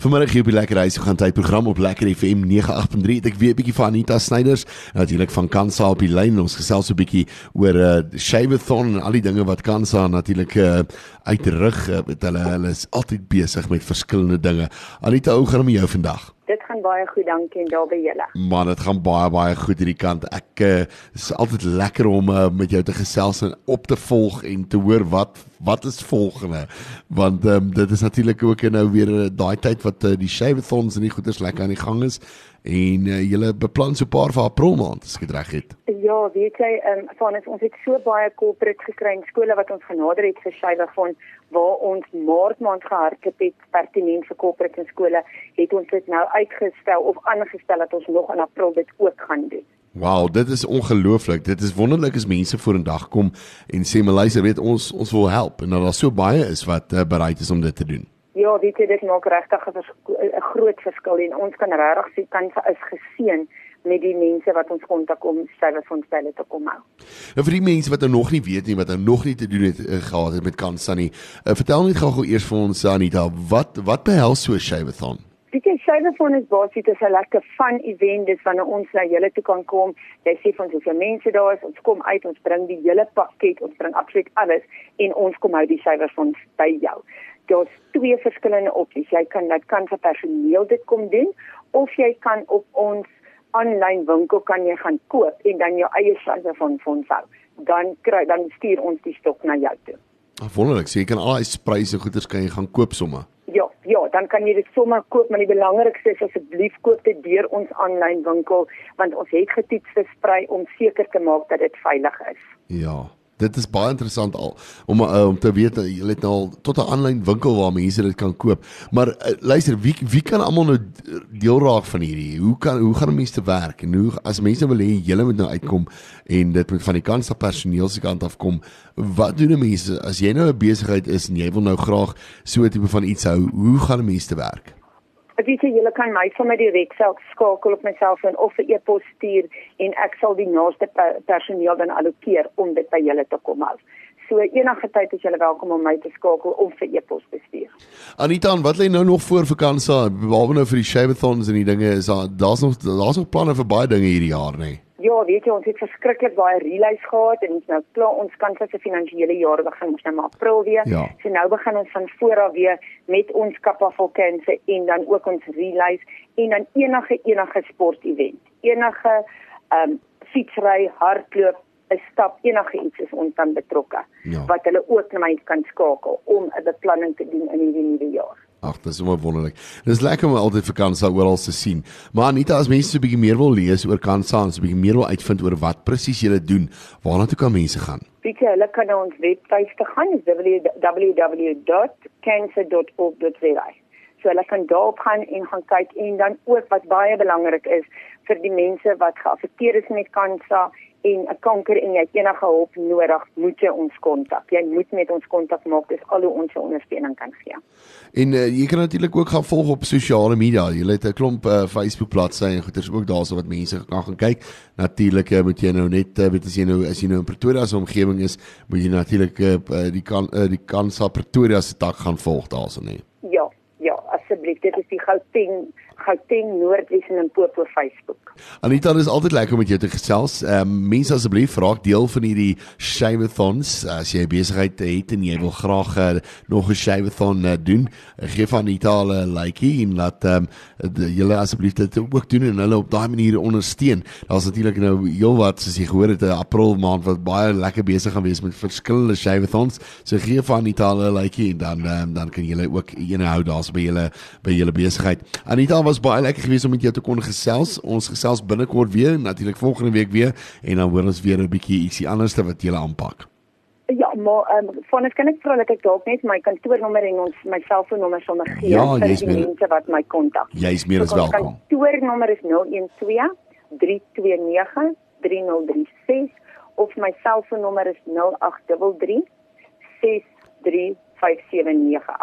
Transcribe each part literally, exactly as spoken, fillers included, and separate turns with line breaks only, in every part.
Vanmiddag hier op die Lekker Huis, we gaan tydprogram op Lekker F M nege agt punt drie. Ek weet 'n bietjie van Anita Snyders, natuurlik van Kansa op die lyn. Ons gesels so 'n bietjie oor uh, Shaveathon en al die dinge wat Kansa natuurlik uh, uitrig. Uh, hulle hulle is altyd besig met verskillende dinge. Anita, hoe gaan dit met jou vandag?
Dit gaan baie goed, dankie, en daar by julle.
Man, dit gaan baie baie goed hierdie kant. Ek uh, is altyd lekker om uh, met jou te gesels en op te volg en te hoor wat wat is volgende. Want um, dit is natuurlik ook nou weer uh, daai tyd wat uh, die Shaveathons en die goeders lekker aan die gang is. En uh, julle beplan so 'n paar vir April maand, as ek dit reg het.
Ja, weet jy, um, van ons het so baie corporate gekry in skole wat ons genader het vir Shaveathon, waar ons maart maand gehardloop het pertinent vir corporate in skole, het ons dit nou uitgestel of aangestel dat ons nog in April dit ook gaan doen.
Wow, dit is ongelooflik. Dit is wonderlik as mense vorendag kom en sê, maar luister, weet ons ons wil help en dat daar so baie is wat uh, bereid is om dit te doen.
Ja, weet jy, dit maak regtig 'n groot verskil en ons kan regtig sê Kansa is geseën met die mense wat ons kontak om Shaveathon-stelle te kom hou.
En vir die mense wat nou nog nie weet nie, wat nou nog nie te doen het uh, gehad het met Kansa nie, uh, vertel net gou eers vir ons, Anita, wat wat behels so 'n Shaveathon?
Die Shaveathon is basies 'n lekker fun event, dis wanneer ons na julle toe kan kom. Jy sê vir ons hoeveel mense daar is, ons kom uit, ons bring die hele pakket, ons bring absoluut alles en ons kom hou die Shaveathon by jou. Daar's twee verskillende opsies. Jy kan dit kan vir personeel dit kom doen of jy kan op ons aanlyn winkel kan jy gaan koop en dan jou eie Shaveathon fonds hou. Dan kry dan stuur ons die stok na jou toe.
Wonderlik, so jy kan al die pryse goeders kan jy gaan koop somme.
Ja, ja, dan kan jy dit sommer koop, maar die belangrikste is asseblief koop dit deur ons aanlyn winkel want ons het getoets vir sprei om seker te maak dat dit veilig is.
Ja. Dit is baie interessant al om uh, om te weet dat jy het nou al tot 'n aanlyn winkel waar mense dit kan koop. Maar uh, luister, wie wie kan almal nou deel raak van hierdie? Hoe kan hoe gaan mense te werk? En hoe as mense wil hê julle moet nou uitkom en dit moet van die Kansa personeel se kant af kom, wat doen mense as jy nou 'n besigheid is en jy wil nou graag so 'n tipe van iets hou? Hoe gaan mense te werk?
Ek weet jy, julle kan my sommer direk self skakel op my selfoon of 'n e-pos stuur en ek sal die naaste per personeel dan allokeer om dit by julle te kom hou. So enige tyd is julle welkom om my te skakel of vir e-pos te stuur.
Anita, wat lê nou nog voor vir Kansa? Behalwe nou vir die Shaveathons en die dinge, is daar daar's nog daar's nog planne vir baie dinge hierdie jaar, nê? Nee?
Ja, weet jy, ons het verskriklik baie relays gehad en ons nou klaar ons Kansa se finansiële jaar begin ons nou maar April weer.
Ja.
So nou begin ons van voor af weer met ons kapafalkense en dan ook ons relays en dan enige enige sport-event. Enige ehm um, fietsry, hardloop, 'n stap, enige iets is ons dan betrokke.
Ja.
Wat hulle ook na my kan skakel om 'n beplanning te doen in hierdie nuwe jaar.
Ag, dis sommer wonderlik. Dis lekker om altyd vir Kansa oral te sien. Maar Anita, as mense so 'n bietjie meer wil lees oor Kansa en so 'n bietjie meer wil uitvind oor wat presies julle doen, waarna toe kan mense gaan?
Weet jy, hulle kan na ons webtuiste gaan, is w w w dot cancer dot org dot z a. So hulle kan daarop gaan en gaan kyk en dan ook wat baie belangrik is vir die mense wat geaffekteer is met Kansa en 'n kanker en jy het enige hulp nodig, moet jy ons kontak. Jy moet met ons kontak maak, dis al hoe ons jou ondersteuning kan gee.
En uh, jy kan natuurlik ook gaan volg op sosiale media. Jy het 'n klomp uh, Facebook bladsye en goeders ook daarso wat mense kan gaan kyk. Natuurlik uh, moet jy nou net uh, weet as jy nou as jy nou in Pretoria se omgewing is, moet jy natuurlik uh, die kan uh, die Kansa Pretoria se tak gaan volg daarso, nê.
Ja, ja, asseblief, dit is die Gauteng Gauteng Noordwes en Limpopo Facebook.
Anita, dit is altyd lekker om met jou te gesels. Ehm um, mense asseblief raak deel van hierdie Shaveathons. As jy 'n besigheid het en jy wil graag uh, nog 'n Shaveathon uh, doen, uh, gee van Anita 'n likeie en laat ehm um, julle asseblief dit ook doen en hulle op daai manier ondersteun. Daar's natuurlik nou heelwat soos jy gehoor het 'n April maand wat baie lekker besig gaan wees met verskillende Shaveathons. So gee van Anita 'n likeie en dan um, dan kan julle ook ene hou daar's by julle by julle besigheid. Anita, was baie lekker geweest om met jou te kon gesels. Ons gesels binnekort weer, natuurlik volgende week weer en dan hoor ons weer 'n bietjie ietsie anderste wat jy aanpak.
Ja, maar ehm um, van ek kan ek vra dat ek dalk net my kantoornommer en ons my selfoonnommer sommer gee
Ja,
vir
jy's
die
meer-
mense wat my kontak.
Jy's meer as
So, ons
welkom.
kantoornommer is nul een twee drie twee nege drie nul drie ses of my selfoonnommer is nul agt drie drie ses drie vyf sewe nege agt.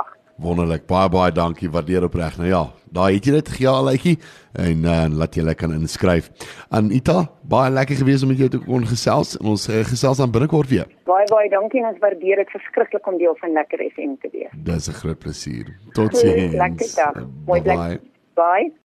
Wonderlik, baie baie dankie, waardeer opreg. Nou ja, daar het jy dit, gee al uitjie en uh, laat jy lekker kan inskryf. Anita, baie lekker gewees om met jou te kon gesels en ons uh, gesels dan binnekort weer.
Baie baie dankie en ons waardeer dit verskriklik om deel van Lekker F M te wees.
Dis 'n groot plesier. Totsiens.
Lekker dag. Mooi
Bye
bly. Bye.